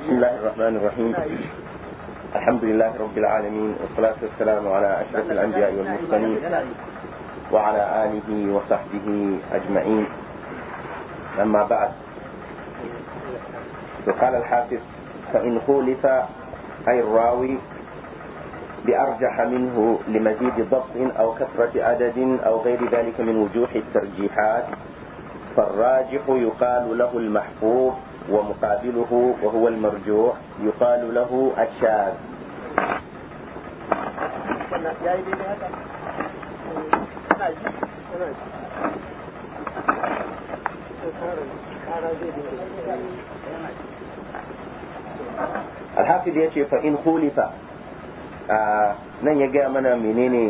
بسم الله الرحمن الرحيم. الحمد لله رب العالمين، والصلاة والسلام على أشرف الأنبياء والمرسلين وعلى آله وصحبه أجمعين. أما بعد، فقال الحافظ: فإن خولف أي الراوي بأرجح منه لمزيد ضبط أو كثرة عدد أو غير ذلك من وجوه الترجيحات، فالراجح يقال له المحفوظ، ومقابله وهو المرجوح يقال له الشاذ. الحافظ يأتي فإن خولف nan ya gaya mana menene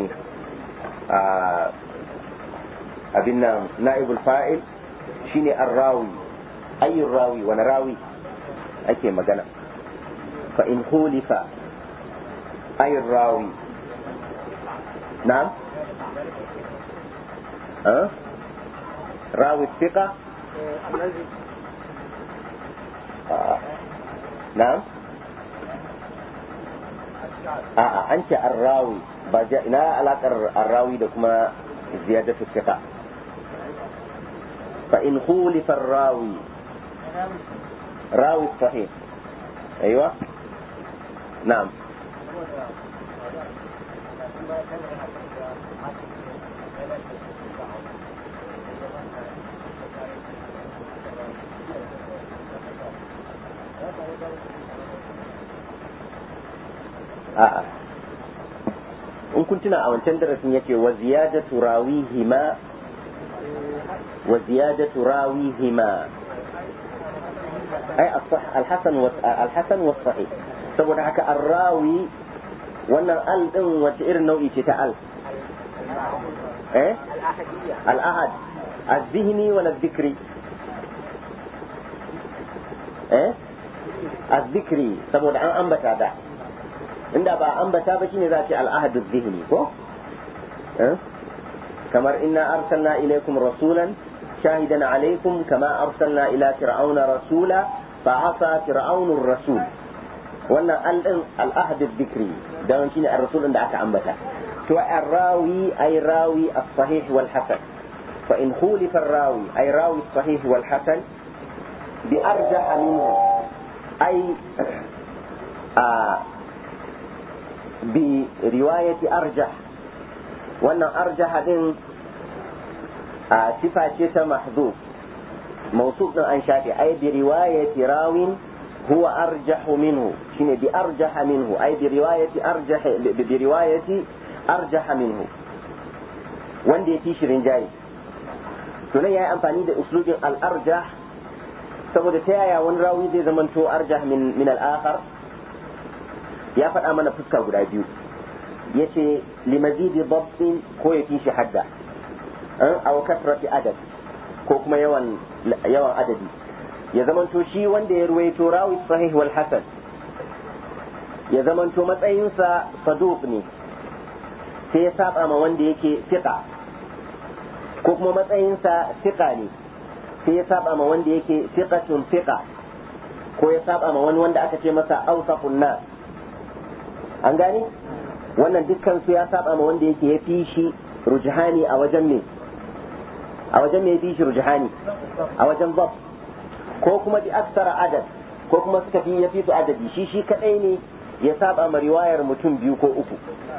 abin nan na'ibul fa'il shine ar-rawi. ayyur rawi, wani rawi ake magana. fa in khulifa ayyur rawi, na'am, rawi thiqa, na'am, an ce ar-rawi, ba ina alakar ar-rawi da kuma ziyadatu thiqa. fa in khulifa ar-rawi راوي صحيح. ايوه نعم. in kun tuna a wancan darasin yake wa ziyadatu rawihima أي الصح الحسن والصحيح. saboda haka الراوي wannan al din wace irin nau'i ce ta al? al-ahad, az-zihni wala az-dhikri? az-dhikri, saboda an ambata da. inda ba ambata ba shine za a ce al-ahad az-zihni ko? kamar inna arsalna ilaykum rasulan shahidan alaykum kama arsalna ila fir'auna rasula فعصى فرعون الرسول. wannan al-ahd al-dhikri dan shine ar-rasul da aka ambata. to ar-rawi ay rawi as-sahih wal hasan. fa in khulifa ar-rawi ay rawi as-sahih wal hasan bi arjah minhu ay bi riwayati arjah. wannan arjah din sifa ce ta mahdhuf, موصوف عن شافعي أي برواية راو هو أرجح منه. شنو بأرجح منه أي برواية أرجح منه وندي تيشرين جاي. سنة يا أمفاني ده أسلوب الأرجح saboda ta yaya wani rawi zai zamanto arjah min al-akhar. ya faɗa mana fuska guda biyu, yace limazidi dabtin ko ya fi shi hadda, aw kasrati adad ko kuma yawan adadi. ya zamanto shi wanda ya ruwaito rawi sahih wal hasan ya zamanto matsayinsa saduq ne sai ya saba ma wanda yake thiqa, ko kuma matsayinsa thiqa ne sai ya saba ma wanda yake thiqatun thiqa, ko ya saba ma wani wanda aka ce masa awsaqun nas. an gane wannan dukkan su ya saba ma wanda yake yafi shi rujhani a wajen me yafi shi rujhani a wajen bab, ko kuma bi aksara adad, ko kuma suka fi yafi su adadi. shi kadai ne ya saba ma riwayar mutum biyu ko uku,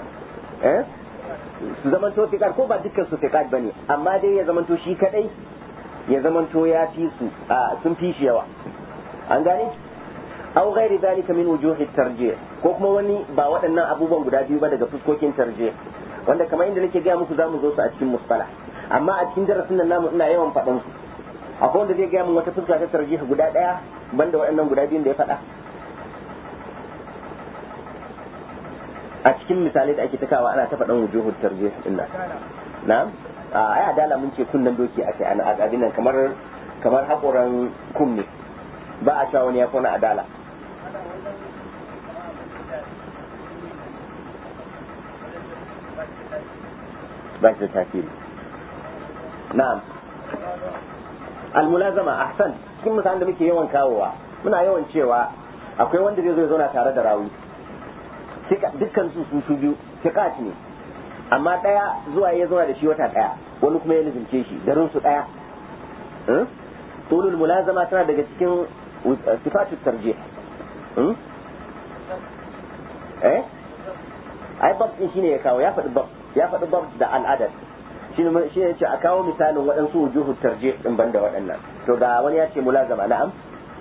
su zamanto fiqar, ko ba dukkan su fiqar bane, amma dai ya zamanto shi kadai ya zamanto ya fi su sun fi shi yawa. an gane aw ghairi dalika min wujuhi tarjih, ko kuma wani ba waɗannan abubuwan guda biyu ba daga fuskokin tarjih, wanda kamar inda nake ga muku zamu zo su a cikin mustalah. amma a cikin darasin nan namu ina yawan faɗan su. akwai wanda zai gaya min wata fuska ta tarjih guda ɗaya banda waɗannan guda biyun da ya faɗa a cikin misalai da ake takawa ana ta faɗan wujuhul tarjih din nan. na'am, ai adala mun ce kunnan doki a kai ana abin nan kamar haƙoran kunne, ba a cewa wani ya kona adala. ba shi da tasiri. na'am, al-mulazama ahsan. cikin misalan da muke yawan kawowa muna yawan cewa akwai wanda zai zo ya zauna tare da rawi dukkan su biyu fiqat ne amma daya zuwa ya zauna da shi wata daya wani kuma ya lizince shi garin su daya tulul mulazama tana daga cikin sifatut tarjih ai bab din shine ya kawo ya faɗi bab da al'adad shi ne ce a kawo misalin waɗansu wujuhu tarjih din banda waɗannan to ga wani ya ce mulazama na'am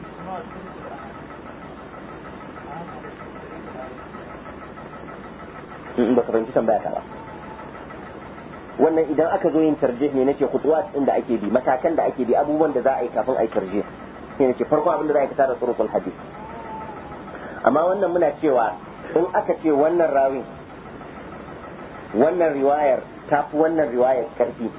ba ka fahimci tambaya ta ba wannan idan aka zo yin tarjih ne nace khutuwat din da ake bi matakan da ake bi abubuwan da za a yi kafin a yi tarjih sai nace farko abin da za a yi ka tara turuqul hadith amma wannan muna cewa in aka ce wannan rawin wannan riwayar ta fi wannan riwayar karfi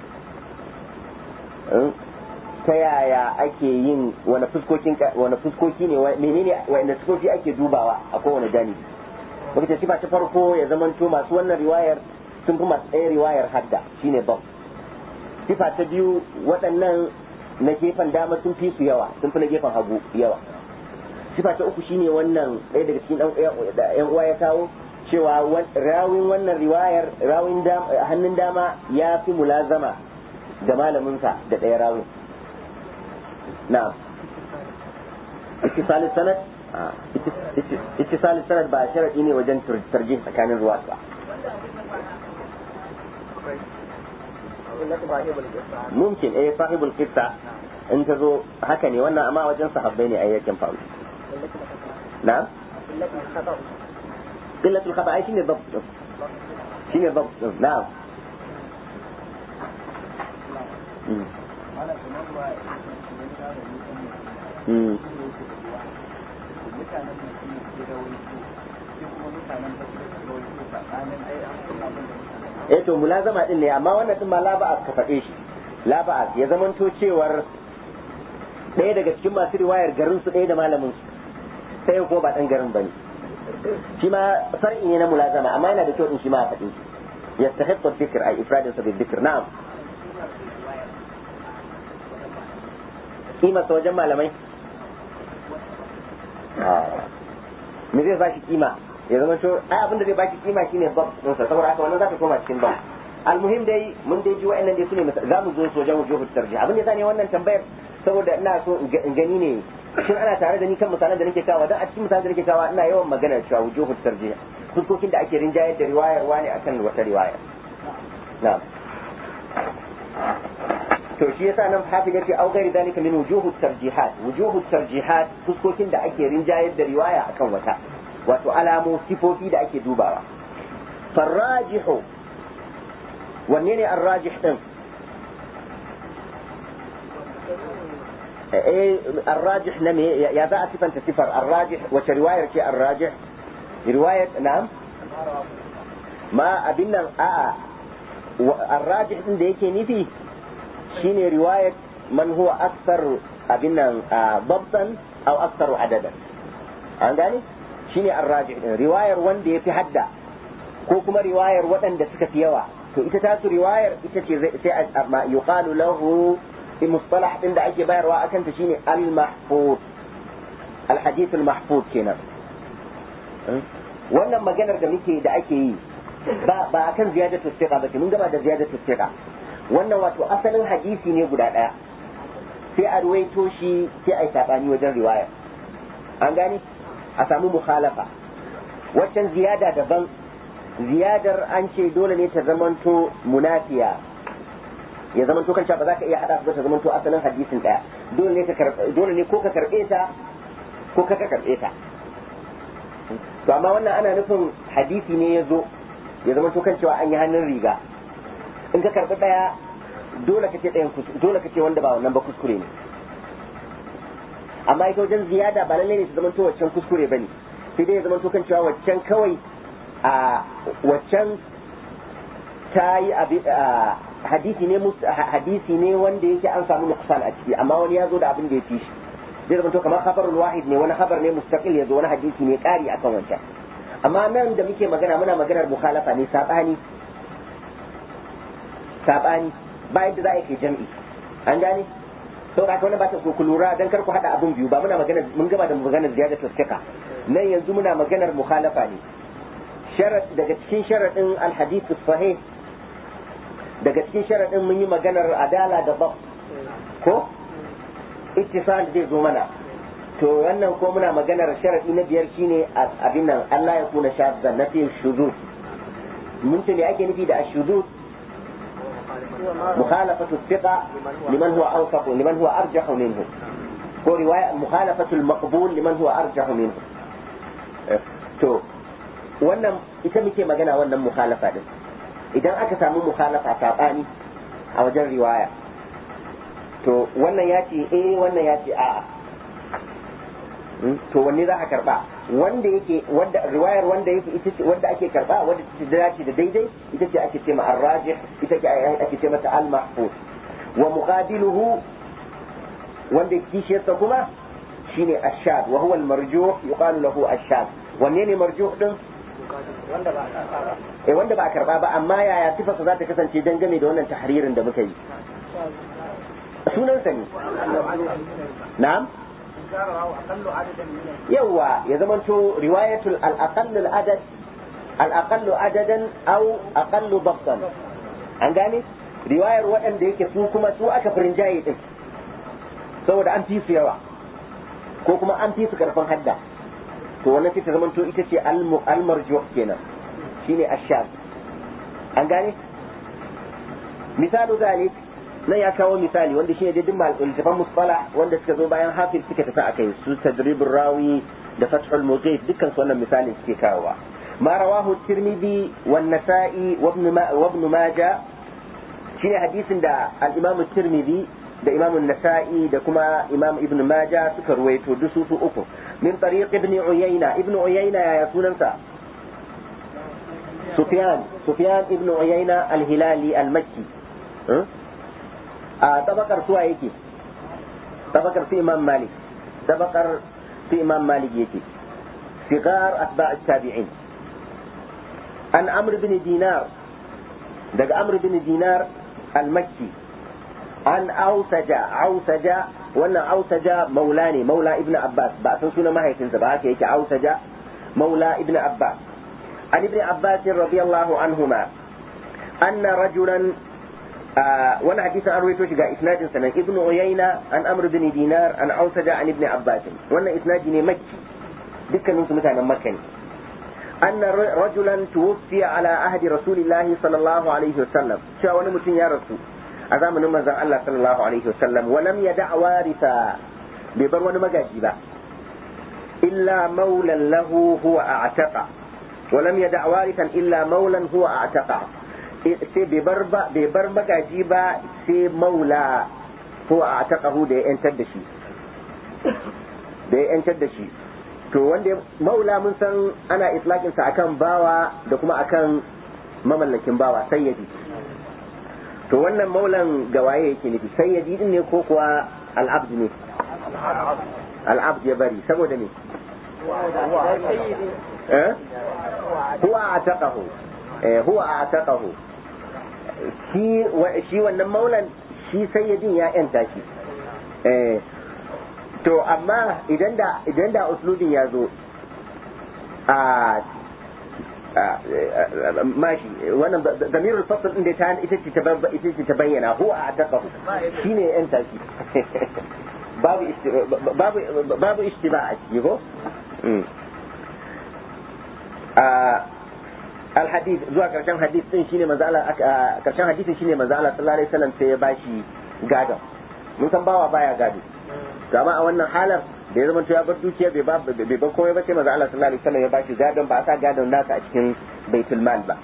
ta yaya ake yin wani fuskoki ne menene wanda fuskoki ake dubawa a kowane janibi wata sifa ta farko ya zamanto masu wannan riwayar sun fi masu ɗaya riwayar hadda shine bab sifa ta biyu waɗannan na gefen dama sun fi su yawa sun fi na gefen hagu yawa sifa ta uku shine wannan ɗaya daga cikin ɗan uwa ya kawo cewa rawin wannan riwayar rawin hannun dama ya fi mulazama da malaminsa da ɗaya rawin na'am ittisal sanad ittisal sanad ba sharadi ne wajen tarjih tsakanin ruwa ba mumkin sahibul qissa in ta zo haka ne wannan amma wajen sahabbai ne ayyakin faru na'am qillatul khata ai shine dabt na'am to mulazama din ne amma wannan din ma la ba'a ka faɗe shi la ba'a ya zamanto cewar ɗaya daga cikin masu riwayar garin su ɗaya da malamin su sai ko ba dan garin bane shi ma far'i ne na mulazama amma yana da kyau din shi ma a faɗe shi yastahiqqu dhikr ay ifradin sa bil dhikr na'am kima ta wajen malamai me zai ba shi kima ya zama to ai abinda zai baki kima shine bab din sa saboda haka wannan zaka koma cikin bab almuhim dai mun dai ji wa'annan dai sune za mu zo su wajen wujuhut tarjih abin da yasa ne wannan tambayar saboda ina so in gani ne shin ana tare da ni kan misalan da nake kawo dan a cikin misalan da nake kawo ina yawan magana cewa wujuhut tarjih fuskokin da ake rinjayar da riwayar wani akan wata riwaya na'am to shi yasa nan hafi yace au gairi dalika min wujuhut tarjihat fuskokin da ake rinjayar da riwaya akan wata wato alamu sifofi da ake dubawa farrajihu wanne ne arrajih din arrajih na me ya za a sifanta sifar arrajih wace riwayar ce arrajih riwayat na'am ma abin nan a'a arrajih din da yake nufi shine riwayat man huwa akthar abin nan dabtan aw akthar adadan an gane shine arrajih din riwayar wanda yafi hadda ko kuma riwayar waɗanda suka fi yawa to ita ta su riwayar ita ce sai ma yuqalu lahu fi mustalah din da ake bayarwa akan ta shine al-mahfuz al-hadith al-mahfuz kenan wannan maganar da muke da ake yi ba akan ziyadatu thiqa ba mun gaba da ziyadatu thiqa wannan wato asalin hadisi ne guda daya sai a ruwaito shi sai a yi sabani wajen riwaya an gane a samu mukhalafa waccan ziyada daban ziyadar an ce dole ne ta zamanto munafiya ya zamanto kanta ba za ka iya hada su ba ta zamanto asalin hadisin daya dole ne ko ka karbe ta ko ka karbe ta to amma wannan ana nufin hadisi ne ya zo ya zamanto kan cewa an yi hannun riga in ka karbi daya dole ka ce dayan dole ka ce wanda ba wannan ba kuskure ne amma ita wajen ziyada ba lalle ne ta zamanto waccan kuskure bane sai dai ya zamanto kan cewa waccan kawai a waccan ta yi hadisi ne wanda yake an samu nuqsan a ciki amma wani ya zo da abin da ya fi shi zai zamanto kamar khabarul wahid ne wani khabar ne mustaqil ya zo wani hadisi ne kari akan wancan amma nan da muke magana muna maganar mukhalafa ne sabani ba yadda za a yi jam'i an gane sau da aka wani ba ta so ku lura don kar ku haɗa abin biyu ba muna magana mun gaba da maganar ziyadatul thiqa nan yanzu muna maganar mukhalafa ne daga cikin sharadin alhadith sahih daga cikin sharadin mun yi maganar adala da bab ko ittisal zai zo mana to wannan ko muna maganar sharadi na biyar shine abin nan Allah ya kuna shadda na fi shudud mun ce me ake nufi da ashudud mukhalafatu thiqa liman huwa awsaq liman huwa arjah minhu ko riwaya mukhalafatu al-maqbul liman huwa arjah minhu to wannan ita muke magana wannan mukhalafa din idan aka samu mukhalafa sabani a wajen riwaya to wannan ya ce wannan ya ce a'a to wanne za a karba wanda riwayar wanda yake ita ce wanda ake karba wanda ta dace da daidai ita ce ake ce ma ar-rajih ita ce ake ce mata al-mahfuz wa muqabiluhu wanda kishiyarsa kuma shine ash-shad wa huwa al-marjuh yuqalu lahu ash-shad wanne ne marjuh din wanda ba a karba ba wanda ba a karba ba amma yaya sifarsa za ta kasance dangane da wannan tahririn da muka yi sunansa ne na'am yawa ya zamanto riwayatul al-aqallu adadan aw aqallu dabtan an gane riwayar waɗanda yake su kuma su aka firin jaye din saboda an fi su yawa ko kuma an fi su karfin hadda to wannan sai ta zamanto ita ce al-marjuh kenan shine ash-shad an gane misalu zalik nan ya kawo misali wanda shine dai dimma al-iltifan musfala wanda suka zo bayan hafiz suka tafi akai su tadribur rawi da fathul mughith dukkan su wannan misali suke kawowa ma rawahu tirmidhi wan nasa'i wa ibn majah shine hadisin da al-imam tirmidhi da imam an-nasa'i da kuma imam ibn majah suka ruwaito dusu su uku min tariq ibn uyayna ya sunansa sufyan ibn uyayna al-hilali al-makki a tabakar suwa yake tabakar fi imam malik yake sigar atba' at-tabi'in an amr bin dinar daga amr bin dinar al-makki an ausaja wannan ausaja maula ne maula ibn abbas ba san sunan mahaifinsa ba haka yake ausaja maula ibn abbas an ibn abbas radiyallahu anhuma anna rajulan wani hadisin an rawaito shi ga isnadin sanan ibn uyayna an amr bin dinar an ausaja an ibn abbas wannan isnadi ne makki dukkanin su mutanen makka ne anna rajulan tuwfiya ala ahdi rasulillahi sallallahu alaihi wasallam cewa wani mutum ya rasu a zamanin manzon Allah sallallahu alaihi wasallam wa lam yada' waritha bai bar wani magaji ba illa maulan lahu huwa a'taqa wa lam yada' warithan illa maulan huwa a'taqa sai bai bar magaji ba sai maula huwa a'taqahu da ya yantar da shi to wanda maula mun san ana itlaqin sa akan bawa da kuma akan mamallakin bawa sayyidi to wannan maulan gawaye yake nufi sayyidi din ne ko kuwa al-abd ne al-abd ya bari saboda ne huwa a'taqahu shi wannan maulan shi sayyidin ya yanta shi to amma idan da uslubin ya zo mashi wannan damirul fasl din da ita ce ta bayyana huwa a'taqahu shine yan tashi babu ishtiba a ciki ko alhadith zuwa karshen hadith din shine manzo Allah karshen hadisin shine manzo Allah sallallahu alaihi wasallam sai ya bashi gado mun san bawa baya gado amma a wannan halar da ya zama to ya bar dukiya bai ba komai ba sai manzo Allah sallallahu alaihi wasallam ya bashi gadon ba a sa gadon nasa a cikin baitul mal ba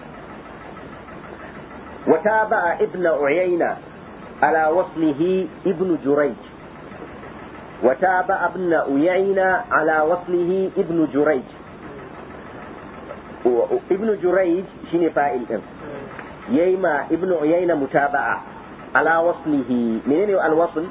wa taba'a ibnu uyayna ala waslihi ibnu jurayj wa taba'a ibnu uyayna ala waslihi ibnu jurayj ibnu jurayj shine fa'il din yayi ma ibnu uyayna mutaba'a ala waslihi menene al-wasl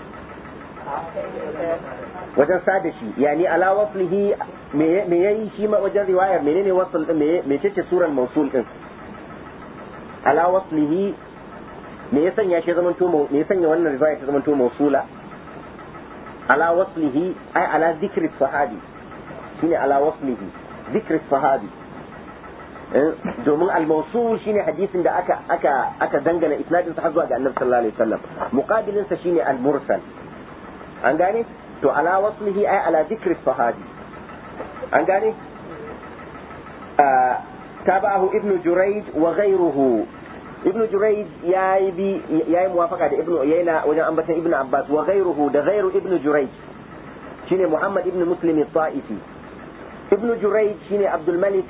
wajen sada shi yani ala waslihi me yayi shi ma wajen riwayar menene wasl din me ce suran mausul din ala waslihi me ya sanya shi zaman to me ya sanya wannan riwaya ta zaman to mausula ala waslihi ay ala zikri sahabi shine ala waslihi dhikr sahabi domin al-mawsul shine hadisin da aka dangana isnadin sa zuwa ga annabi sallallahu alaihi wasallam muqabilin sa shine al-mursal an gane to ala waslihi ay ala dhikr sahabi an gane tabahu ibnu jurayj wa ghayruhu ibnu jurayj yayi muwafaqa da ibnu uyayna wajen ambatan ibnu abbas wa ghayruhu da ghayru ibnu jurayj shine muhammad ibnu muslim al-ta'ifi ibnu jurayj shine abdul malik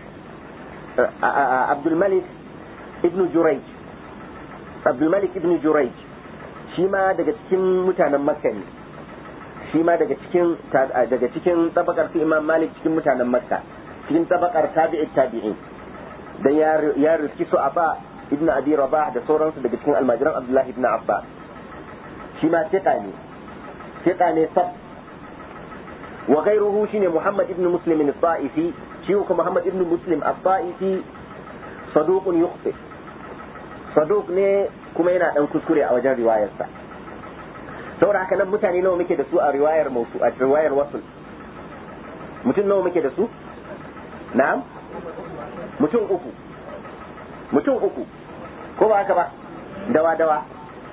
ibnu jurayj abdul malik ibnu jurayj shi ma daga cikin mutanen makka ne shi ma daga cikin tabakar fi imam malik cikin mutanen makka cikin tabakar tabi'in dan ya riski su aba ibn abi rabah da sauransu daga cikin almajiran abdullahi ibn abbas shi ma thiqa ne sab wa ghayruhu shine muhammad ibn muslim al-ta'ifi shi ko muhammad ibn muslim al-ta'ifi saduqun yukhti saduq ne kuma yana dan kuskure a wajen riwayarsa saboda haka nan mutane nawa muke da su a riwayar a riwayar wasul mutum nawa muke da su na'am mutum uku ko ba haka ba dawa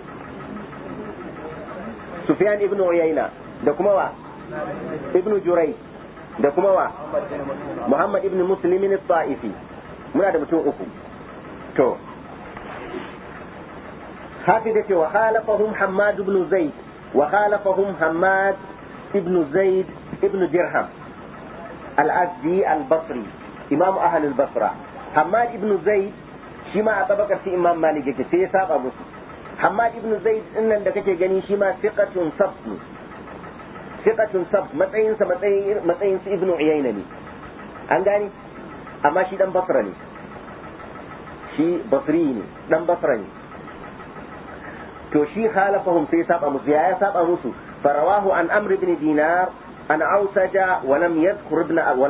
Sufyan ibn Uyayna da kuma wa ibn Juray da kuma wa Muhammad ibn Muslim al-Ta'ifi muna da mutum uku to hafi da cewa khalafahum Hammad ibn Zaid wa khalafahum Hammad ibn Zaid ibn Dirham al-Azdi al-Basri imam ahli al-Basra Hammad ibn Zaid shi ma a tabakar shi imam Malik yake sai ya saba musu Hammad ibn Zaid dinnan da kake gani shi ma thiqatun sab matsayin su ibn Uyayna ne an gani amma shi dan Basra ne shi Basri ne dan Basra ne to shi khalafahum sai saba musu ya saba musu farawahu an Amr ibn Dinar an Awsaja wa lam yadhkur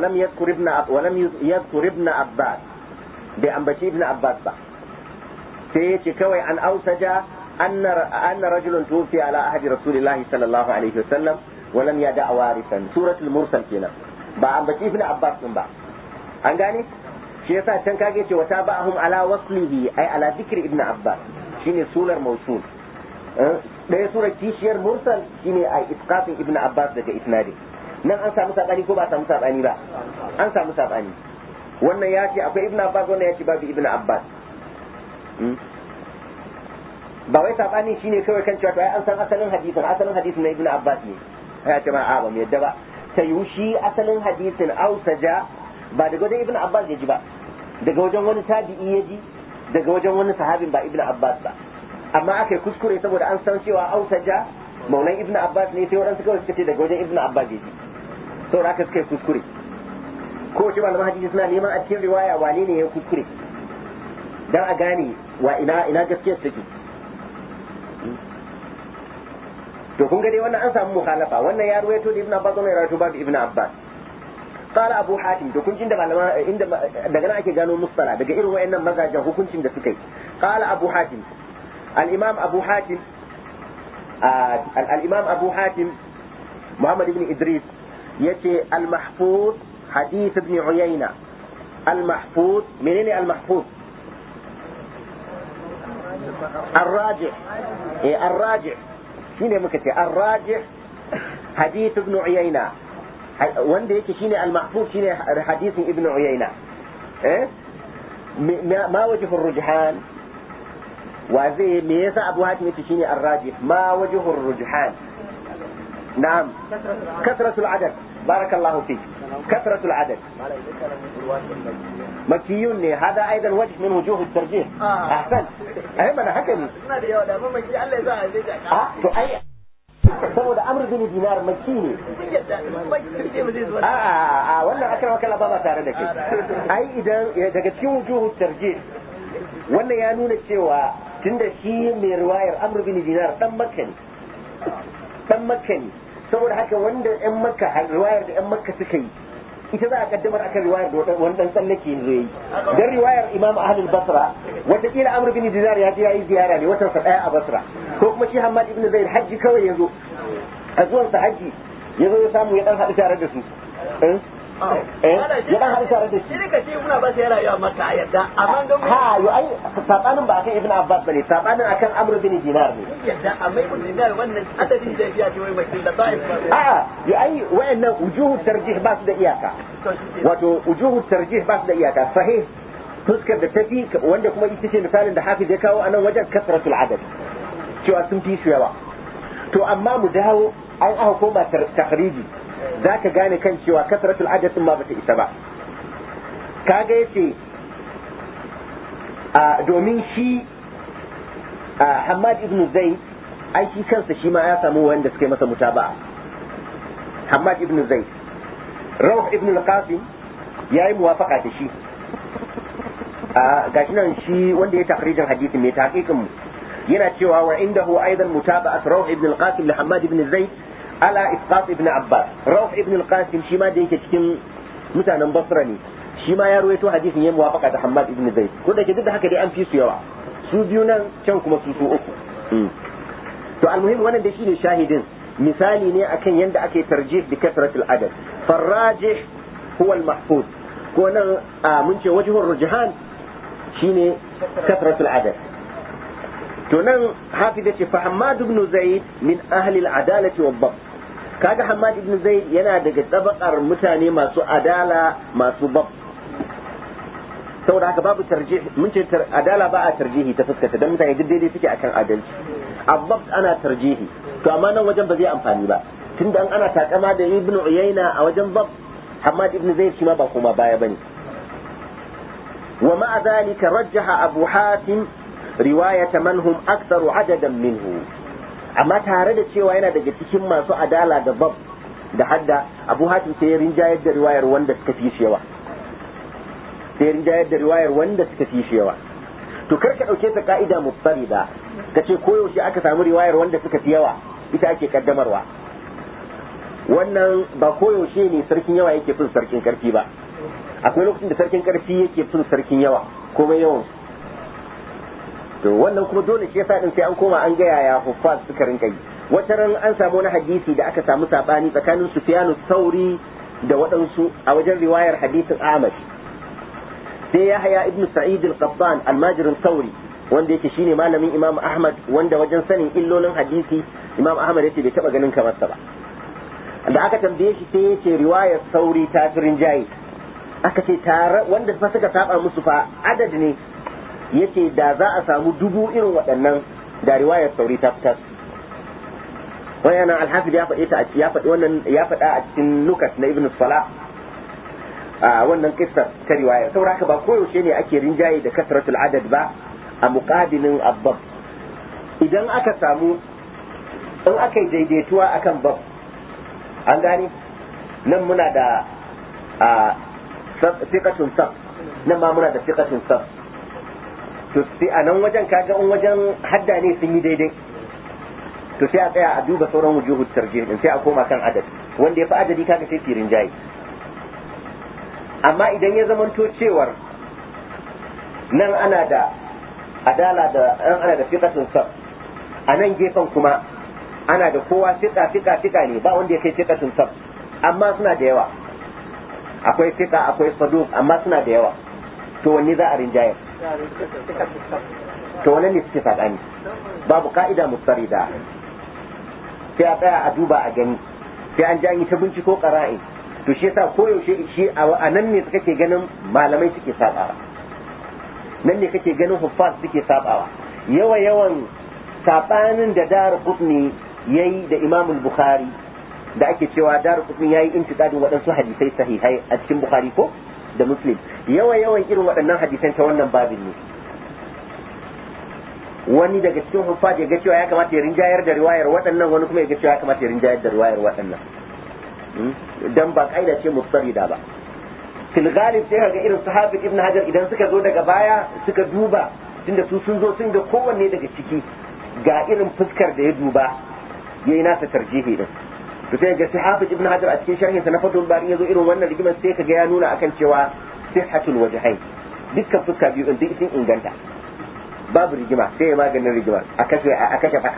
ibn Abbas bai ambaci ibn Abbas ba sai yace kawai an Awsaja anna rajulan tufi ala ahdi rasulillahi sallallahu alaihi wasallam wa lam yada warisan suratul mursal kenan ba ambaci ibn Abbas din ba an gane shi yasa can kage ce wata ba'ahum ala waslihi ay ala dhikri ibn Abbas shine surar mawsul ɗaya surar kishiyar mursal shine a isqatin ibn Abbas daga isnadi nan an samu sabani ko ba samu sabani ba an samu sabani wannan ya ce akwai ibn Abbas wannan ya ce babu ibn Abbas ba wai sabani shine kawai kan cewa to ai an san asalin hadisin na ibn Abbas ne ya ce ma a ba mu yadda ba sai shi asalin hadisin ausaja ba daga wajen ibn Abbas ya ji ba daga wajen wani tabi'i ya ji daga wajen wani sahabin ba ibn Abbas ba amma aka yi kuskure saboda an san cewa ausaja maulan ibn Abbas ne sai waɗansu kawai suka ce daga wajen ibn Abbas ya ji saboda aka suka yi kuskure ko shi malaman hadisi suna neman a cikin riwaya wane ne ya kuskure dan a gane wa ina gaskiyar take to kun ga dai wannan an samu mukhalafa wannan ya ruwaito da ibn Abbas wannan ya ruwaito babu ibn Abbas qala abu hatim to kun jin da malama inda daga nan ake gano musala daga irin wayannan mazajen hukuncin da suka yi qala abu hatim al-imam abu hatim Muhammad ibn Idris yace al-mahfuz hadith ibn Uyayna al-mahfuz menene al-mahfuz الراجح الراجح shine muka ce الراجح حديث ابن عيينة wanda yake shine al-mahfuz shine hadisin ibn Uyayna ma wajhu ar-rujhan wa zai me yasa Abu Hatim yace shine ar-rajih ma wajhu ar-rujhan na'am kasratul adad barakallahu fik kasratul adad makiyun ne hada aidan wajh min wujuh at-tarjih ahsan ai mana haka ne ina da yawa da mamaki Allah ya sa a to ai saboda Amr bin Dinar makki ne a wannan akram kala ba tare da kai ai idan daga cikin wujuh at-tarjih wannan ya nuna cewa tunda shi mai riwayar Amr bin Dinar dan Makka ne saboda haka wanda ƴan Makka riwayar da ƴan Makka suka yi ita za a kaddamar akan riwayar da wani dan tsallake zai yi dan riwayar Imam Ahlul Basra wataƙila Amr bin Dinar ya je yayi ziyara ne watan sa daya a Basra ko kuma shi Hammad ibn Zaid hajji kawai yazo a zuwan sa hajji yazo ya samu ya dan haɗu tare da su ya dan har tare da shi shi ka ce muna ba sai rayuwa maka yadda amma don ha yo ai sabanin ba akan ibn abbas bane sabanin akan amr bin dinar ne yadda amma ibn dinar wannan adadin da ya ce wai mutum da ta'if a yo ai wayannan wujuhu tarjih ba su da iyaka wato wujuhu tarjih ba su da iyaka sahih fuskar da tafi wanda kuma ita ce misalin da hafiz ya kawo a nan wajen kasratul adad cewa sun fi su yawa to amma mu dawo an aka koma takhriji zaka gane kan cewa kasratul adad din ma bata isa ba kaga yace domin shi Hammad ibn Zaid ai shi kansa shi ma ya samu wanda suka yi masa mutaba'a Hammad ibn Zaid Rawh ibn al-Qasim yayi muwafaqa da shi gashi nan shi wanda ya takhrijin hadisin mai tahqiqin mu yana cewa wa indahu aidan mutaba'at Rawh ibn al-Qasim li Hammad ibn Zaid ala isqat ibn Abbas Rawh ibn al-Qasim shi ma da yake cikin mutanen Basra ne shi ma ya ruwaito hadisin ya muwafaqa da Hammad ibn Zaid ko da ke duk da haka dai an fi su yawa su biyu nan can kuma su uku to almuhim wannan da shine shahidin misali ne akan yanda ake tarjih bi kasratil adad farrajih huwa al-mahfuz ko nan mun ce wajhur rujhan shine kasratul adad to nan hafiz yace fa Hammad ibn Zaid min ahli al-adalati wad-dabt kaga Hammad ibn Zaid yana daga tabakar mutane masu adala masu dabt saboda haka babu tarjih mun ce adala ba a tarjihi ta fuskata dan mutane duk daidai suke akan adalci ad-dabt ana tarjihi to amma nan wajen ba zai amfani ba tunda ana takama da Ibn Uyayna a wajen dabt Hammad ibn Zaid shi ma ba kuma baya bane ومع ذلك رجح أبو حاتم رواية من هم أكثر عددا منه أما تارد cewa yana daga cikin masu adala da bab da hadda Abu Hatim sai rinjayar da riwayar wanda suka fi yawa to karka dauke ta kaida mutsarida kace koyaushe aka samu riwayar wanda suka fi yawa ita ake kaddamarwa wannan ba koyaushe ne sarkin yawa yake fin sarkin karfi ba akwai lokacin da sarkin karfi yake fin sarkin yawa komai yawan to wannan kuma dole shi yasa din sai an koma an ga yaya huffaz suka rinka yi wata ran an samu wani hadisi da aka samu sabani tsakanin Sufyan Thauri da waɗansu a wajen riwayar hadisin Ahmad sai Yahya ibn Sa'id al-Qattan al-Majri Thauri wanda yake shine malamin Imam Ahmad wanda wajen sanin illolin hadisi Imam Ahmad yace bai taba ganin kamar sa ba da aka tambaye shi sai yace riwayar Thauri ta firin jayi aka ce tare wanda fa suka saba musu fa adad ne yace da za a samu 1000 irin waɗannan da riwayar sauri ta fitar wannan al-Hafiz ya faɗe ta ya faɗi wannan ya faɗa a cikin nukat na Ibn Salah wannan kissa ta riwaya saboda haka ba koyaushe ne ake rinjaye da kasratul adad ba a muqabilin abbab idan aka samu in aka yi daidaituwa akan bab an gane nan muna da fiqatun sab nan ma muna da fiqatun sab to sai a nan wajen kaga in wajen hadda ne sun yi daidai to sai a tsaya a duba sauran wujuhut tarjih din sai a koma kan adad wanda ya fi adadi kaga sai firin jayi amma idan ya zamanto cewar nan ana da adala da ana da fiqatun sab a nan gefen kuma ana da kowa fiqa ne ba wanda ya kai fiqatun sab amma suna da yawa akwai fiqa akwai saduq amma suna da yawa to wanne za a rinjayar to wannan ne suke faɗani babu ka'ida mustarida sai a tsaya a duba a gani sai an janyi ta binciko qara'in to shi yasa koyaushe shi a nan ne kake ganin malamai suke sabawa nan ne kake ganin huffaz suke sabawa yawan sabanin da Daraqutni yayi da Imam al-Bukhari da ake cewa Daraqutni yayi intiqadin waɗansu hadisai sahihai a cikin Bukhari ko da Muslim yawan irin waɗannan hadisan ta wannan babin ne wani daga cikin huffaz ya ga cewa ya kamata ya rinjayar da riwayar waɗannan wani kuma ya ga cewa ya kamata ya rinjayar da riwayar waɗannan dan ba kaida ce mustarida ba fil ghalib sai ga irin sahabi Ibn Hajar idan suka zo daga baya suka duba tunda su sun zo sun ga kowanne daga ciki ga irin fuskar da ya duba yayi nasa tarjihi din to sai ga sahabi Ibn Hajar a cikin sharhin sa na Fathul Bari yazo irin wannan rigimar sai kaga ya nuna akan cewa sihhatul wajhain dukkan fuska biyu din sun inganta babu rigima sai maganin rigima a kashe faka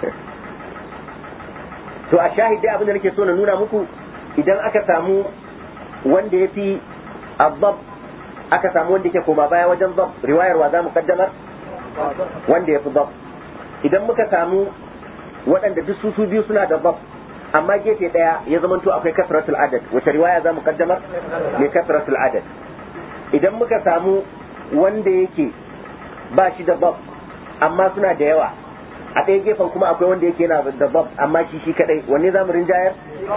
to a shahid dai abin da nake so na nuna muku idan aka samu wanda yafi adab aka samu wanda yake koma baya wajen dab riwayar wa za mu kaddamar wanda yafi dab idan muka samu waɗanda duk su biyu suna da dab amma gefe daya ya zamanto akwai kasratul adad wace riwaya za mu kaddamar mai kasratul adad idan muka samu wanda yake ba shi da dab amma suna da yawa a ɗaya gefen kuma akwai wanda yake yana da dab amma shi kadai wanne za mu rinjayar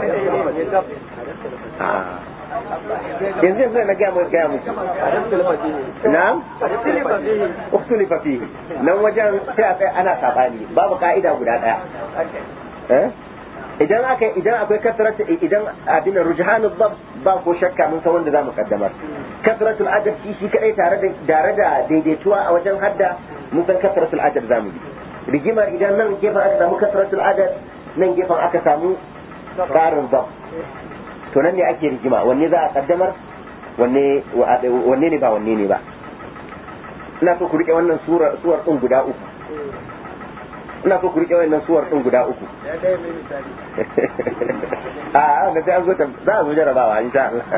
yanzu na gaya muku na'am ukhtulifa fihi nan wajen sai a kai ana sabani babu ka'ida guda daya idan akwai kasratu idan abin rujhanul dab ba ko shakka mun san wanda zamu kaddamar kasratul adad shi kadai tare da daidaituwa a wajen hadda mun san kasratul adad zamu bi rigimar idan nan gefen aka samu kasratul adad nan gefen aka samu qarin dab to nan ne ake rigima wanne za a kaddamar wanne ne ba wanne ne ba ina so ku rike wannan suwar din guda uku ina so ku rike wannan suwar din guda uku a da sai an zo za a zo jarabawa insha Allah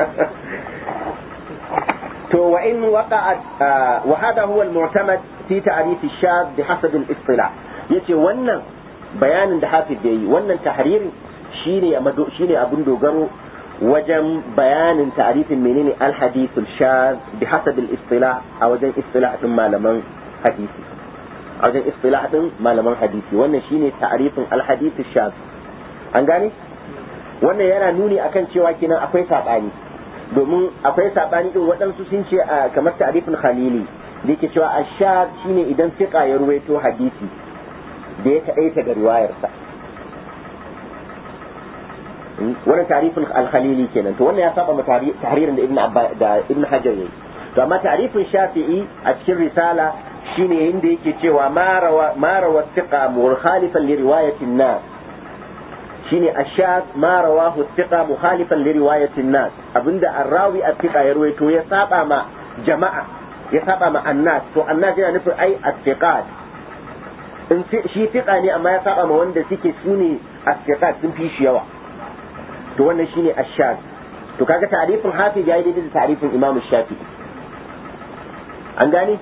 to wa in waqa'at wa hada huwa al-mu'tamad fi ta'rif ash-shadh bihasab al-istilah yace wannan bayanin da hafiz yayi wannan tahririn shine abun dogaro wajen bayanin ta'rifin menene al-hadith al-shadh bihasab al-istilah a wajen istilah din malaman hadisi a wajen istilah din malaman hadisi wannan shine ta'rifin al-hadith ash-shadh an gane wannan yana nuni akan cewa kenan akwai sabani domin akwai sabani din waɗansu sun ce kamar ta'rifin khalili da yake cewa ash-shadh shine idan fiqa ya ruwaito hadisi da ya kadaita da riwayarsa wannan ta'rifin al-khalili kenan to wannan ya saba ma tahririn da ibn hajar yayi to amma ta'rifin shafi'i a cikin risala shine inda yake cewa ma rawa thiqa mukhalifan li riwayati an-nas shine ashad ma rawahu thiqa mukhalifan li riwayati an-nas abinda ar-rawi at-thiqa ya ruwaito ya saba ma jama'a ya saba ma an-nas to an-nas yana nufin ai at-thiqat in shi thiqa ne amma ya saba ma wanda suke sune at-thiqat sun fi shi yawa to wannan shine ashad to kaga ta'rifin hafiz yayi daidai da ta'rifin imam shafi'i an gane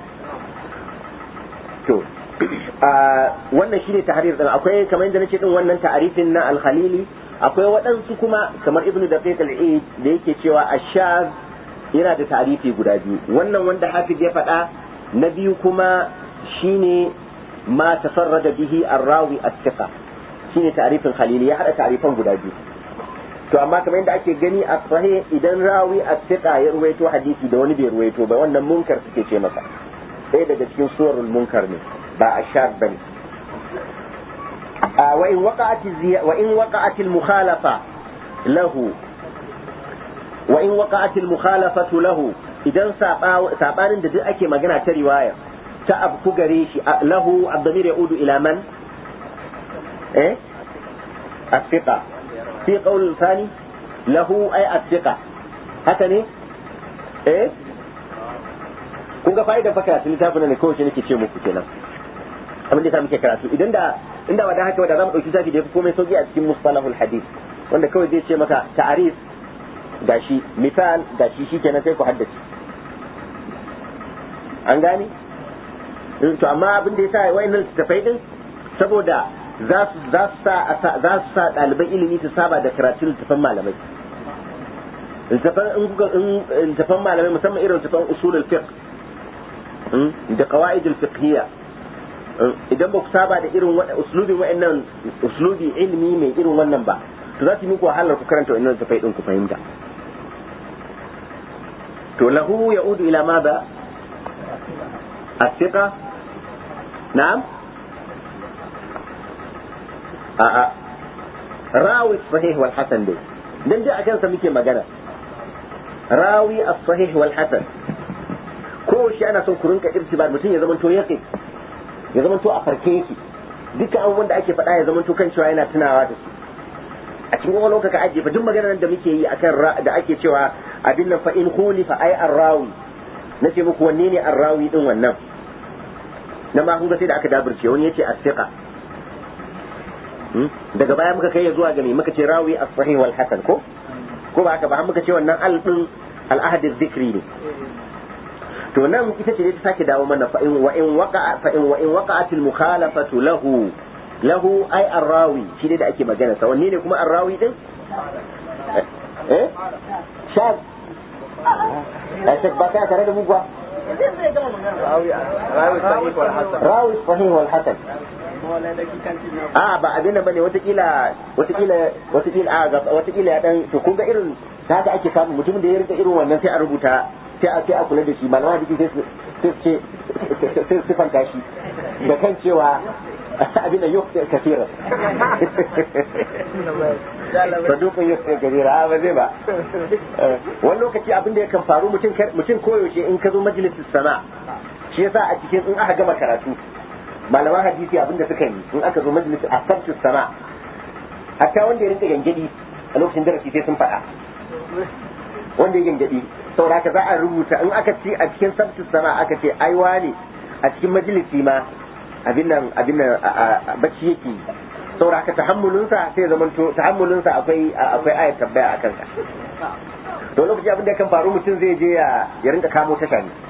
to wannan shine tahrir din akwai kamar yadda nace din wannan ta'rifin na al-khalili akwai waɗansu kuma kamar ibnu daqiq al-eid da yake cewa ashad yana da ta'rifi guda biyu wannan wanda hafiz ya faɗa na biyu kuma shine ma tafarrada bihi ar-rawi at-thiqa shine ta'rifin khalili ya hada ta'rifan guda biyu to amma kamar yadda ake gani a sahih idan rawi at-thiqa ya ruwaito hadisi da wani bai ruwaito ba wannan munkar suke ce masa sai daga cikin suwarul munkar ne ba ashar bane wa in waqa'at al-mukhalafa lahu wa in waqa'at al-mukhalafatu lahu idan sabanin da duk ake magana ta riwaya ta abku gare shi lahu ad-damir yaudu ila man at-thiqa في قول ثاني له أي الثقة هكذا kun ga fa'idar fa karatu littafin ne kawai nake ce muku kenan abin da muke karatu idan da inda ba da haka da zamu dauki zafi da yafi komai sauki a cikin mustalahul hadith wanda kawai zai ce maka ta'arif gashi misal gashi shikenan sai ku haddace an gane to amma abin da yasa wayannan tafai din saboda za su sa ɗaliban ilimi su saba da karatun littafan malamai littafan malamai musamman irin littafan usulul fiqh da qawaidul fiqhiyya idan ba ku saba da irin wa'annan uslubi ilimi mai irin wannan ba to za su yi muku wahalar ku karanta wa'annan littafai din ku fahimta to lahu ya'udu ila madha as-thiqa na'am rawi sahih wal hasan dai dan dai akan sa muke magana rawi as-sahih wal hasan ko shi ana son ku rinka irtibar mutum ya zama to yaqin ya zama to a farke yake duka abubuwan da ake faɗa ya zama to kan cewa yana tunawa da su a cikin wani lokaci aje fa duk maganar da muke yi akan da ake cewa abin nan fa in khulifa ay ar-rawi nace muku wanne ne ar-rawi din wannan na ma kun ga sai da aka daburce wani yace as-thiqa daga baya muka kai zuwa ga me muka ce rawi as-sahih wal hasan ko ko ba haka ba muka ce wannan al din al-ahd dhikri ne to nan ita ce ta sake dawo mana fa in waqa'at al-mukhalafatu lahu ay ar-rawi shi ne da ake magana sa wanne ne kuma ar-rawi din shaz ba ka tare da mu ba rawi sahih wal hasan ba abin da bane watakila ya dan to kun ga irin haka ake samu mutumin da ya rika irin wannan sai a rubuta sai a kula da shi malama hadisi sai sifanta shi da kan cewa abin da yau kasira sadukun yau kasira ba zai ba wani lokaci abin da ya kan faru mutum koyaushe in ka zo majalisun sama shi yasa a cikin in aka gama karatu malaman hadisi abin da suka yi in aka zo majalisun a sabtus sama hatta wanda ya rinka gangadi a lokacin darasi sai sun faɗa wanda ya gangadi saboda haka za a rubuta in aka ci a cikin sabtus sama aka ce aiwa ne a cikin majalisi ma abin nan bacci yake saboda haka tahammulunsa sai zamanto tahammulunsa akwai ayat tabbaya a kanka to lokaci abin da kan faru mutum zai je ya rinka kamo tasha ne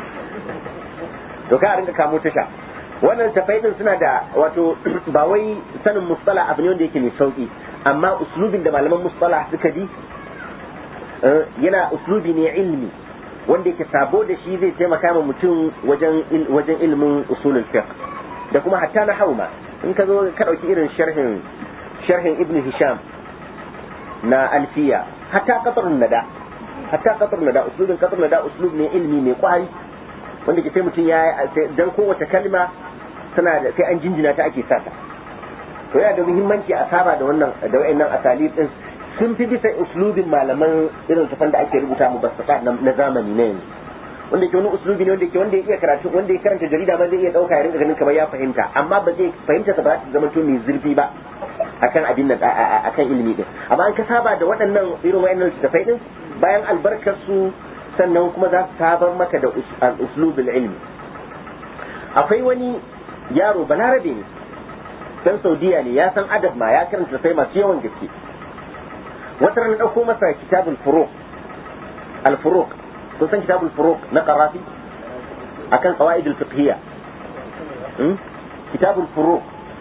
to ka rinka kamo tasha wannan tafaidin suna da wato ba wai sanin mustalah abu ne wanda yake mai sauki amma uslubin da malaman mustalah suka bi yana uslubi ne ilmi wanda yake sabo da shi zai taimaka ma mutum wajen ilimin usulul fiqh da kuma hatta na hauma in ka zo ka dauki irin sharhin ibn hisham na alfiya hatta qatrun nada uslubin qatrun nada uslub ne ilmi mai kwari wanda ke sai mutum ya dan kowace kalma tana da sai an jinjina ta ake sata to yana da muhimmanci a saba da wayannan asalib din sun fi bisa uslubin malaman irin tafan da ake rubuta mu basaka na zamani ne yanzu wanda ke wani uslubi ne wanda ya iya karatu wanda ya karanta jarida ma zai iya dauka ya rinka ganin kamar ya fahimta amma ba zai fahimta sa ba za ta zama to mai zurfi ba akan abin nan akan ilimi din amma an ka saba da waɗannan irin wayannan tafai din bayan albarkar su sannan kuma za su sabar maka da uslubul ilmi akwai wani yaro balarabe ne dan saudiya ne ya san adab ma ya karanta sai masu yawan gaske wata ran dauko masa kitabul furuq al-furuq kun san kitabul furuq na qarafi akan qawaid al-fiqhiyya kitabul furuq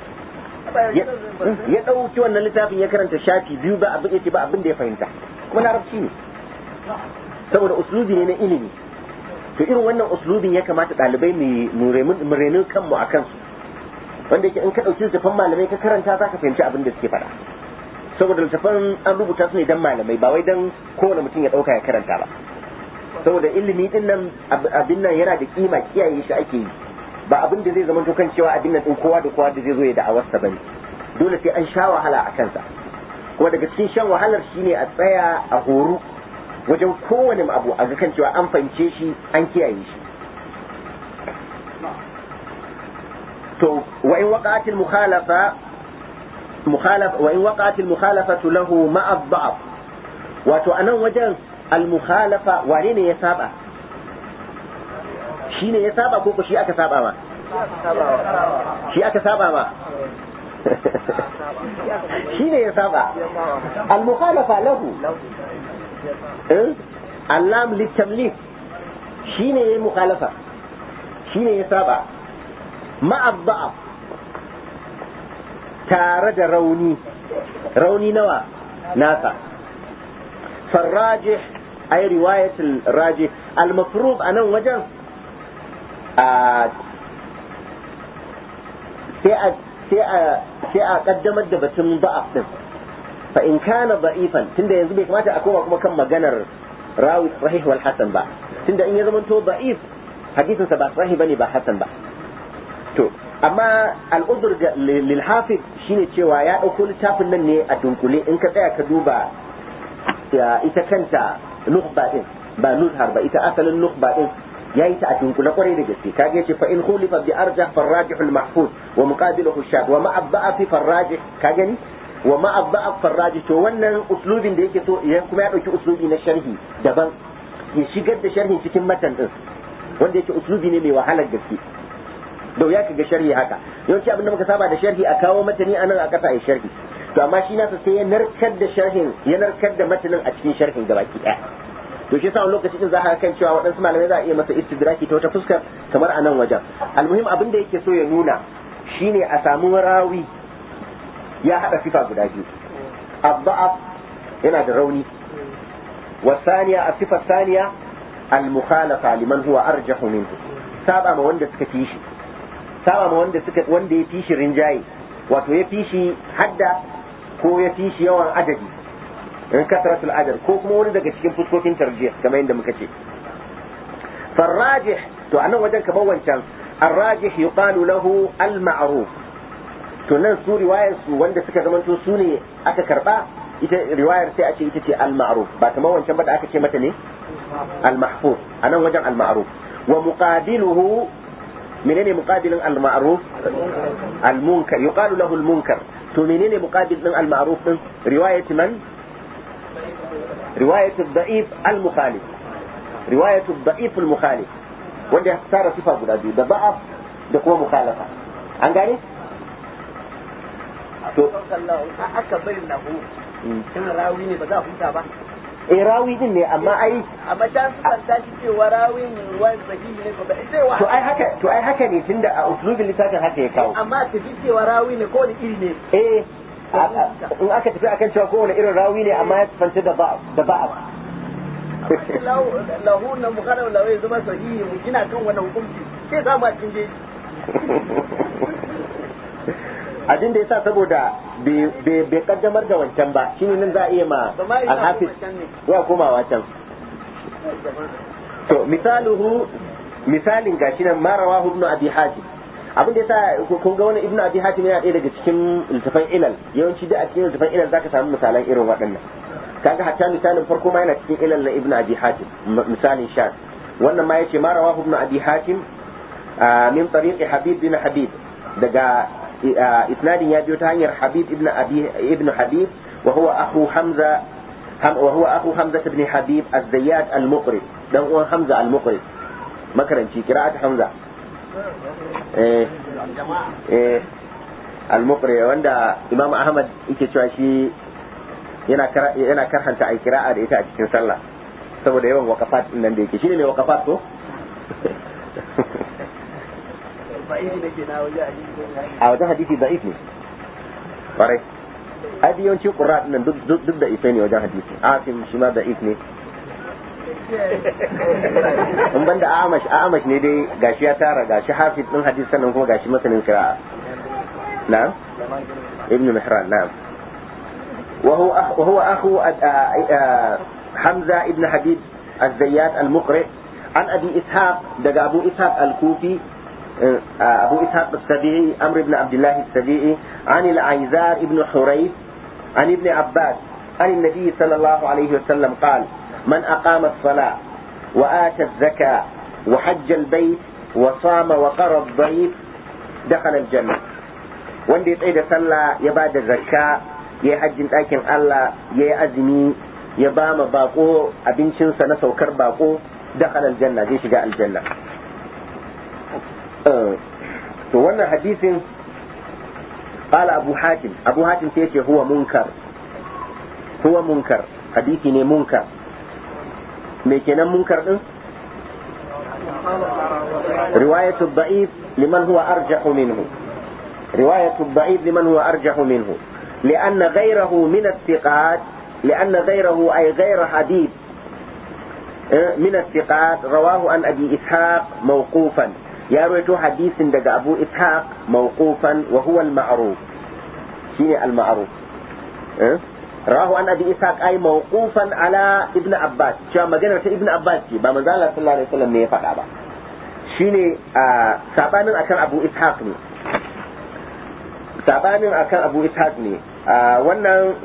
ya dauki wannan littafin ya karanta shafi biyu ba abin yake ba abin da ya fahimta kuma larabci ne saboda uslubi ne na ilimi to irin wannan uslubin ya kamata dalibai mu renu kanmu a kansu wanda yake in ka dauki littafin malamai ka karanta zaka fahimci abin da suke faɗa saboda littafin an rubuta su ne dan malamai ba wai dan kowane mutum ya dauka ya karanta ba saboda ilimi din nan abin nan yana da kima kiyaye shi ake yi ba abin da zai zama to kan cewa abin nan din kowa da kowa da zai zo ya da'awarsa bane dole sai an sha wahala a kansa kuma daga cikin shan wahalar shine a tsaya a horu wajen kowane abu a ga kan cewa an fahimce shi an kiyaye shi to wa in waqa'atil mukhalafatu lahu ma'a ad-da'f wato anan wajen al-mukhalafa wane ne ya saba shi ne ya saba ko shi aka saba ma shi aka saba ma shi ne ya saba al-mukhalafa lahu allam litamlik shi ne ya mukhalafa shi ne ya saba ma'abba'af tare da rauni nawa nasa farrajih ay riwayatul rajih al-mafruḍ anan wajen sai a kaddamar da batun da'af din fa in kana da'ifan tunda yanzu bai kamata a koma kuma kan maganar rawi sahih wal hasan ba tunda in ya zama to da'if hadisin sa ba sahih bane ba hasan ba to amma al-udhr lil hafiz shine cewa ya dauko littafin nan ne a dunkule in ka tsaya ka duba ita kanta nukhba din ba nuzhar ba ita asalin nukhba din yayi ta a dunkule kwarai da gaske kage yace fa in khulifa bi arjah farrajih al-mahfuz wa muqabiluhu ash-shad wa ma'a dha'fi farrajih kage ni wa ma'a dha'f farrajih to wannan uslubin da yake so idan kuma ya dauki uslubi na sharhi daban ya shigar da sharhi cikin matan din wanda yake uslubi ne mai wahalar gaske da ya kaga sharhi haka yawanci abinda muka saba da sharhi a kawo matani anan a kasa ai sharhi to amma shi nasa sai ya narkar da matanin a cikin sharhin gabaki daya to shi yasa lokaci din za ka kan cewa waɗansu malamai za a iya masa istidraki ta wata fuskar kamar a nan wajen almuhim abin da yake so ya nuna shine a samu rawi ya hada sifa guda biyu adda'af yana da rauni wasaniya asifa saniya al-mukhalafa liman huwa arjahu minhu saba ma wanda suka fi shi saba ma wanda ya fi shi rinjaye wato ya fi shi hadda ko ya fi shi yawan adadi in kasratul adad ko kuma wani daga cikin fuskokin tarjih kamar yadda muka ce farrajih to anan wajen kamar wancan arrajih yuqalu lahu al-ma'ruf to nan su riwayar su wanda suka zamanto su ne aka karba ita riwayar sai a ce ita ce al-ma'ruf ba kamar wancan ba da aka ce mata ne al-mahfuz anan wajen al-ma'ruf wa muqabiluhu menene muqabilin al-ma'ruf al-munkar yuqalu lahu al-munkar to menene muqabil din al-ma'ruf din riwayat man riwayat ad-da'if al-mukhalif riwayat ad-da'if al-mukhalif wanda ya tsara sifa guda biyu da ba'af da kuma mukhalafa an gane to aka bari lahu in rawi ne ba za a huta ba rawi din ne amma ai amma ta santa shi cewa rawi ne ruwan sahihi ne ko ba cewa to ai haka ne tunda a uslubin littafin haka ya kawo amma ta fi cewa rawi ne ko wani iri ne in aka tafi akan cewa kowane irin rawi ne amma ya tafanta da ba'af lahu na mukharar lahu ya zama sahihi mu gina kan wannan hukunci sai za mu cikin jeji abin da yasa saboda bai kaddamar da wancan ba shine nan za a iya ma al-hafiz ya komawa can to misalin gashi nan ma rawahu ibn abi hatim abin da yasa kun ga wani ibn abi hatim yana ɗaya daga cikin littafan ilal yawanci da a cikin littafan ilal zaka samu misalan irin waɗannan kaga hatta misalin farko ma yana cikin ilal na ibn abi hatim misalin sha wannan ma yace ma rawahu ibn abi hatim min tariqi habib bin habib daga isnadin ya biyo ta hanyar habib ibn habib wa huwa akhu hamza ibn habib az-zayyat al-muqri dan uwan hamza al-muqri makaranci qira'at hamza al-muqri wanda imam ahmad yake cewa shi yana karhanta ai qira'a da ita a cikin sallah saboda yawan waqafat din nan da yake shine mai waqafat ko a wajen hadisi da'if ne ƙwarai yawanci ƙura nan duk da ife ne wajen hadisi asim shi ma da'if ne in ban da amash ne dai gashi ya tara gashi hafiz din hadisi sannan kuma gashi masanin kira'a na'am ibn mihran na'am وهو أخو حمزة ابن حبيب الزيات المقرئ عن أبي إسحاق دقى أبو إسحاق الكوفي أبو إسحاق السبيعي أمر بن عبد الله السبيعي عن العيزار ابن حريث عن ابن عباس عن النبي صلى الله عليه وسلم قال من أقام الصلاة وآتى الزكاة وحج البيت وصام وقرى الضيف دخل الجنة wanda ya tsaye da sallah ya ba da zakka ya yi hajjin ɗakin Allah ya yi azumi ya ba ma bako abincinsa na saukar bako dakhala aljanna zai shiga aljanna to wannan hadisin qala abu hatim sai yace huwa munkar hadisi ne munkar me kenan munkar din riwayatu da'if liman huwa arjahu minhu لأن غيره من الثقات أي غير حديث من الثقات رواه عن أبي إسحاق موقوفا يروي حديث دق أبو إسحاق موقوفا وهو المعروف شيء المعروف رواه عن أبي إسحاق أي موقوفا على ابن عباس شو ما قلنا ابن عباس بما قال صلى الله عليه وسلم نيفق أبا شيء سابانا أكن أبو إسحاق sabanin akan abu ishaq ne wannan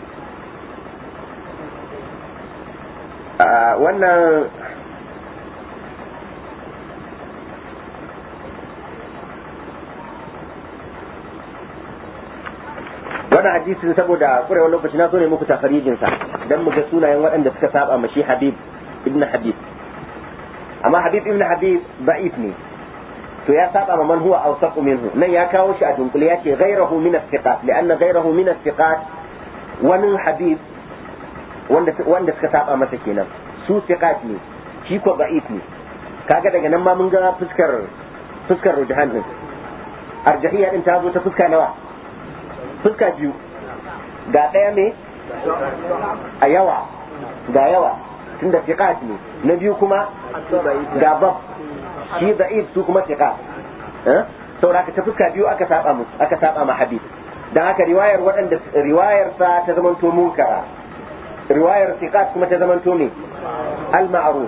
hadisin saboda kurewar lokaci na so ne muku tafarijin sa dan mu ga sunayen waɗanda suka saba mashi Habib ibn Habib amma Habib ibn Habib da'if ne to ya saba ma man huwa awsaq minhu nan ya kawo shi a dunkule ya ce ghayrahu min as-siqat li'anna ghayrahu min as-siqat wani habib wanda suka saba masa kenan su siqat ne shi ko da'if ne kaga daga nan ma mun ga fuskar rujhan din arjahiyya din ta zo ta fuska nawa fuska biyu ga daya ne a yawa ga yawa tunda siqat ne na biyu kuma ga bab shi da'if su kuma siqat saboda ta fuska biyu aka saba ma habib dan haka riwayar sa ta zamanto munkara riwayar siqat kuma ta zamanto ne al-ma'ruf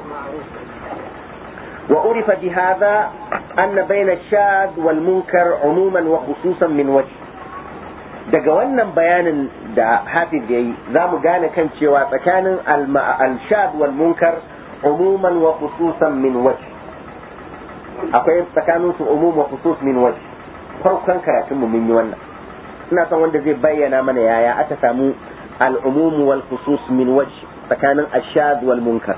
wa urifa bi hadha anna bayna ash-shadh wal munkar umuman wa khususan min wajh daga wannan bayanin da hafiz yayi zamu gane kan cewa tsakanin al-shadh wal munkar umuman wa khususan min wajh akwai tsakanin su umum wa khusus min wajh farkon karatun mu mun yi wannan ina son wanda zai bayyana mana yaya aka samu al-umum wal khusus min wajh tsakanin ash-shadh wal munkar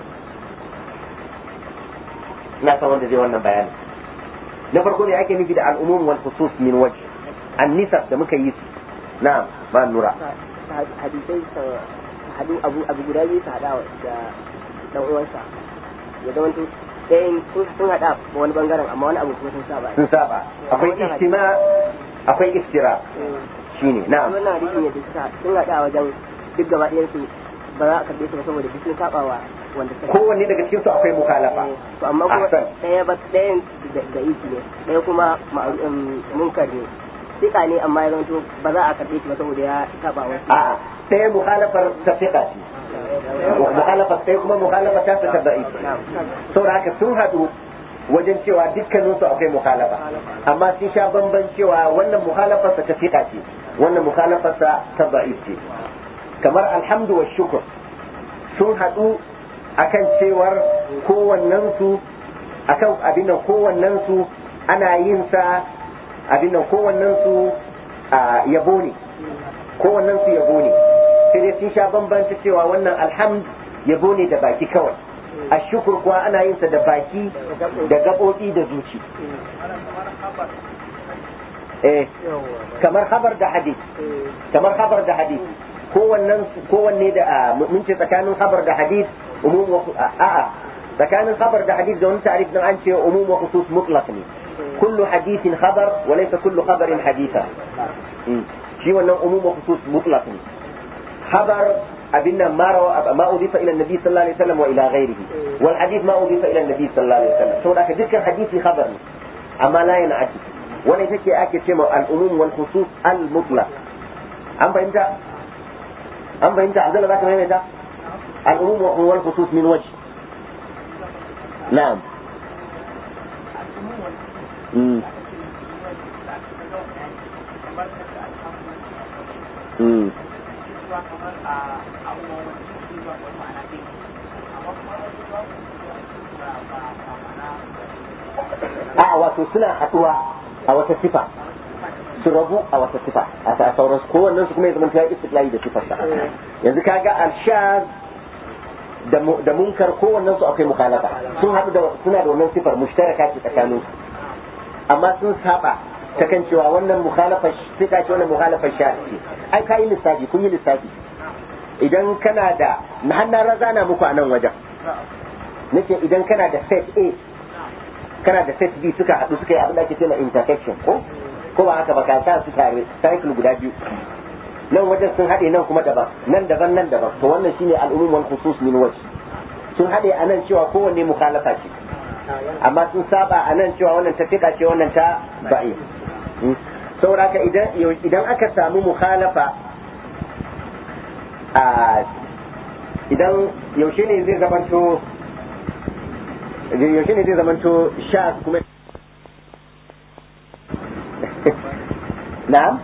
ina son wanda zai wannan bayani na farko ne ake nufi da al-umum wal khusus min wajh an-nisab da muka yi su na'am ba nura hadisai abu guda biyu su hada da dan uwansa ya zama ɗayan sun hada wani bangaren amma wani abu kuma sun saba akwai istima akwai iftira shine na'am wannan hadisin ya duka sun hada wajen duk gaba ɗayan su ba za a karɓe su ba saboda duk sun sabawa wanda kowanne daga cikin su akwai mukhalafa to amma kuma ɗayan da isi ne ɗaya kuma munkar ne sika ne amma ya zanto ba za a karɓe shi ba saboda ya saba wasu a'a ɗaya mukhalafar ta sika ce mukhalafar ɗaya kuma mukhalafa ta ta da'i saboda haka sun haɗu wajen cewa dukkanin su akwai mukhalafa amma sun sha bamban cewa wannan mukhalafar ta sika ce wannan mukhalafar ta da'i ce kamar alhamdu wa shukr sun haɗu akan cewar kowannensu akan abin nan kowannensu ana yin sa abin nan kowannensu yabo ne kowannensu yabo ne sai dai sun sha bambanta cewa wannan alhamd yabo ne da baki kawai ashukur kuwa ana yin sa da baki da gaɓoɓi da zuci kamar khabar da hadith kowanne da mun ce tsakanin khabar da hadith umum wa tsakanin khabar da hadith da wani ta'rif din an ce umum wa khusus mutlaq ne kullu hadithin khabar wa laysa kullu khabarin haditha shi wannan umum wa khusus mutlaq ne khabar abin nan ma udifa ila nabi sallallahu alaihi wasallam wa ila ghairihi wal hadith ma udifa ila nabi sallallahu alaihi wasallam saboda dukkan hadisi khabar ne amma la yana ake wannan take ake cewa al umum wal khusus al mutlaq an fahimta Abdullah zaka maimaita al-umum wal khusus min wajh na'am wato suna haduwa a wata sifa su rabu a wata sifa a sauran su kowannen su kuma ya zama ta istiklali da sifar sa yanzu kaga al-shaz da munkar kowannen su akwai mukhalafa sun haɗu da suna da wannan sifar mushtaraka ce tsakanin su amma sun saba ta kan cewa wannan mukhalafa sika ce wannan mukhalafa shaz ce ai kai lissafi kun yi lissafi idan kana da hannun razana muku a nan wajen nace idan kana da set A kana da set B suka haɗu suka yi abin da ake cewa intersection ko ba haka ba ka sa su tare cycle guda biyu nan wajen sun haɗe nan kuma daban nan daban to wannan shine al'umum wal khusus min wajh sun haɗe a nan cewa kowanne mukhalafa ce amma sun saba a nan cewa wannan ta fika ce wannan ta ba'i saboda ka idan aka samu mukhalafa idan yaushe ne zai zamanto sha kuma na'am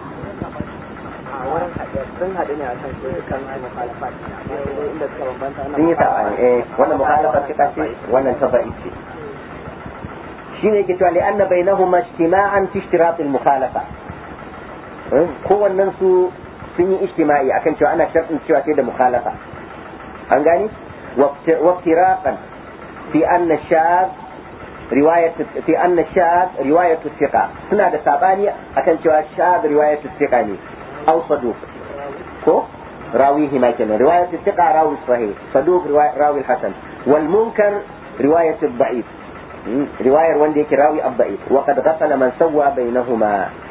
sun haɗu ne a kan kan mukhalafa inda suka bambanta sun yi sabani wannan mukhalafa ce kace wannan tabai ce shine yake cewa li anna bainahuma ijtima'an fi ishtirat al mukhalafa kowannen su sun yi ijtima'i akan cewa ana shartin cewa sai da mukhalafa an gani wa iftiraqan fi anna shadh رواية في أن الشاذ رواية الثقة هنا ساباني أكن شو الشاذ رواية الثقة أو صدوق كو راويه ما كان رواية الثقة راوي الصحيح صدوق راوي الحسن والمنكر رواية الضعيف رواية ونديك راوي الضعيف وقد غفل من سوى بينهما